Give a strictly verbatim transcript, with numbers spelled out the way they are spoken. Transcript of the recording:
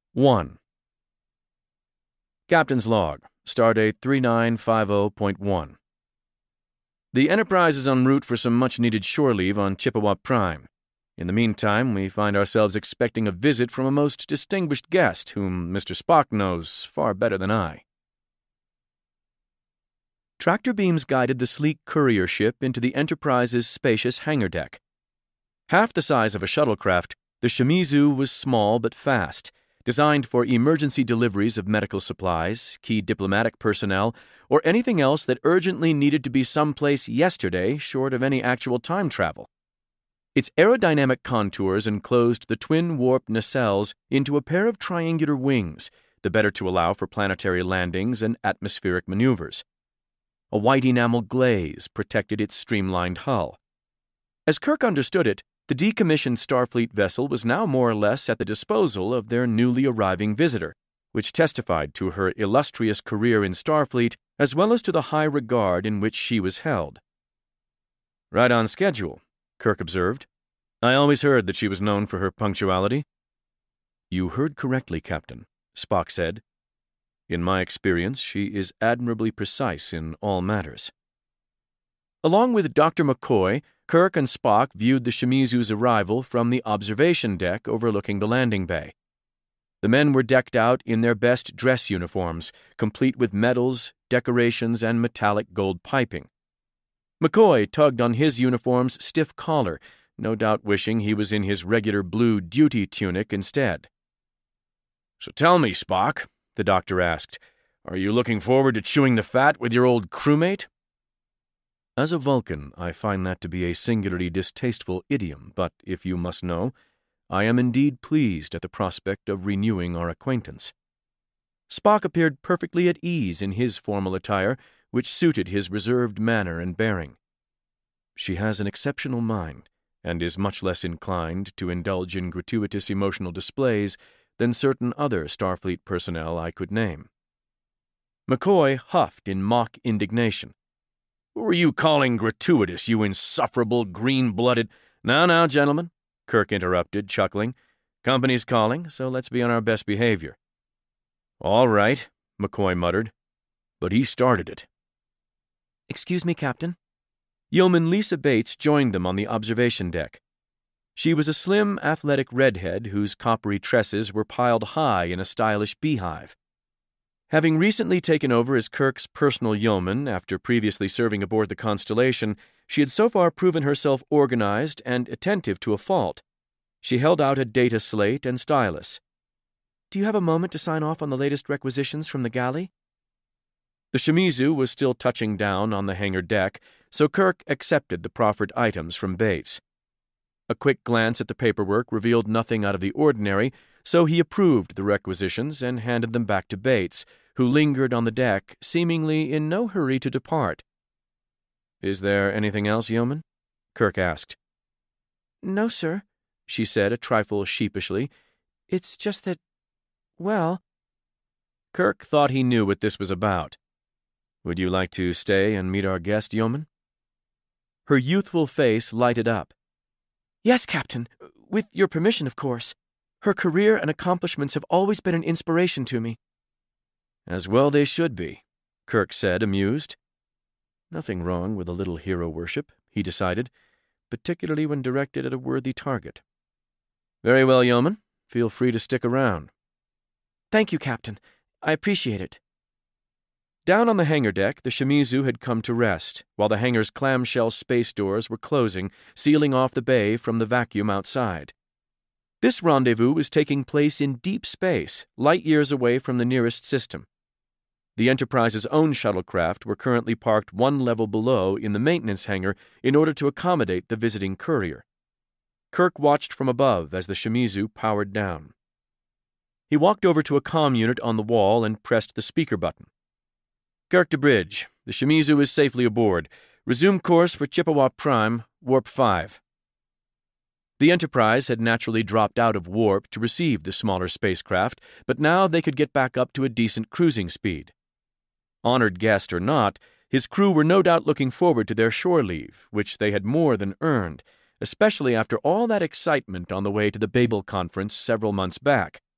one. Captain's Log, Stardate three nine five zero point one. The Enterprise is en route for some much-needed shore leave on Chippewa Prime. In the meantime, we find ourselves expecting a visit from a most distinguished guest whom Mister Spock knows far better than I. Tractor beams guided the sleek courier ship into the Enterprise's spacious hangar deck. Half the size of a shuttlecraft, the Shimizu was small but fast, designed for emergency deliveries of medical supplies, key diplomatic personnel, or anything else that urgently needed to be someplace yesterday short of any actual time travel. Its aerodynamic contours enclosed the twin-warp nacelles into a pair of triangular wings, the better to allow for planetary landings and atmospheric maneuvers. A white enamel glaze protected its streamlined hull. As Kirk understood it, the decommissioned Starfleet vessel was now more or less at the disposal of their newly arriving visitor, which testified to her illustrious career in Starfleet as well as to the high regard in which she was held. "Right on schedule," Kirk observed. "I always heard that she was known for her punctuality." "You heard correctly, Captain," Spock said. "In my experience, she is admirably precise in all matters." Along with Doctor McCoy, Kirk and Spock viewed the Shimizu's arrival from the observation deck overlooking the landing bay. The men were decked out in their best dress uniforms, complete with medals, decorations, and metallic gold piping. McCoy tugged on his uniform's stiff collar, no doubt wishing he was in his regular blue duty tunic instead. "So tell me, Spock," the doctor asked, "are you looking forward to chewing the fat with your old crewmate?" "As a Vulcan, I find that to be a singularly distasteful idiom, but if you must know, I am indeed pleased at the prospect of renewing our acquaintance." Spock appeared perfectly at ease in his formal attire, which suited his reserved manner and bearing. "She has an exceptional mind, and is much less inclined to indulge in gratuitous emotional displays than certain other Starfleet personnel I could name." McCoy huffed in mock indignation. "Who are you calling gratuitous, you insufferable green-blooded—" "Now, now, gentlemen," Kirk interrupted, chuckling. "Company's calling, so let's be on our best behavior." "All right," McCoy muttered. "But he started it." "Excuse me, Captain." Yeoman Lisa Bates joined them on the observation deck. She was a slim, athletic redhead whose coppery tresses were piled high in a stylish beehive. Having recently taken over as Kirk's personal yeoman after previously serving aboard the Constellation, she had so far proven herself organized and attentive to a fault. She held out a data slate and stylus. "Do you have a moment to sign off on the latest requisitions from the galley?" The Shimizu was still touching down on the hangar deck, so Kirk accepted the proffered items from Bates. A quick glance at the paperwork revealed nothing out of the ordinary, so he approved the requisitions and handed them back to Bates, who lingered on the deck, seemingly in no hurry to depart. "Is there anything else, Yeoman?" Kirk asked. "No, sir," she said a trifle sheepishly. "It's just that, well—" Kirk thought he knew what this was about. "Would you like to stay and meet our guest, Yeoman?" Her youthful face lighted up. "Yes, Captain. With your permission, of course. Her career and accomplishments have always been an inspiration to me." "As well they should be," Kirk said, amused. Nothing wrong with a little hero worship, he decided, particularly when directed at a worthy target. "Very well, Yeoman. Feel free to stick around." "Thank you, Captain. I appreciate it." Down on the hangar deck, the Shimizu had come to rest, while the hangar's clamshell space doors were closing, sealing off the bay from the vacuum outside. This rendezvous was taking place in deep space, light years away from the nearest system. The Enterprise's own shuttlecraft were currently parked one level below in the maintenance hangar in order to accommodate the visiting courier. Kirk watched from above as the Shimizu powered down. He walked over to a comm unit on the wall and pressed the speaker button. "Kirk to bridge. The Shimizu is safely aboard. Resume course for Chippewa Prime, Warp five. The Enterprise had naturally dropped out of warp to receive the smaller spacecraft, but now they could get back up to a decent cruising speed. Honored guest or not, his crew were no doubt looking forward to their shore leave, which they had more than earned, especially after all that excitement on the way to the Babel Conference several months back.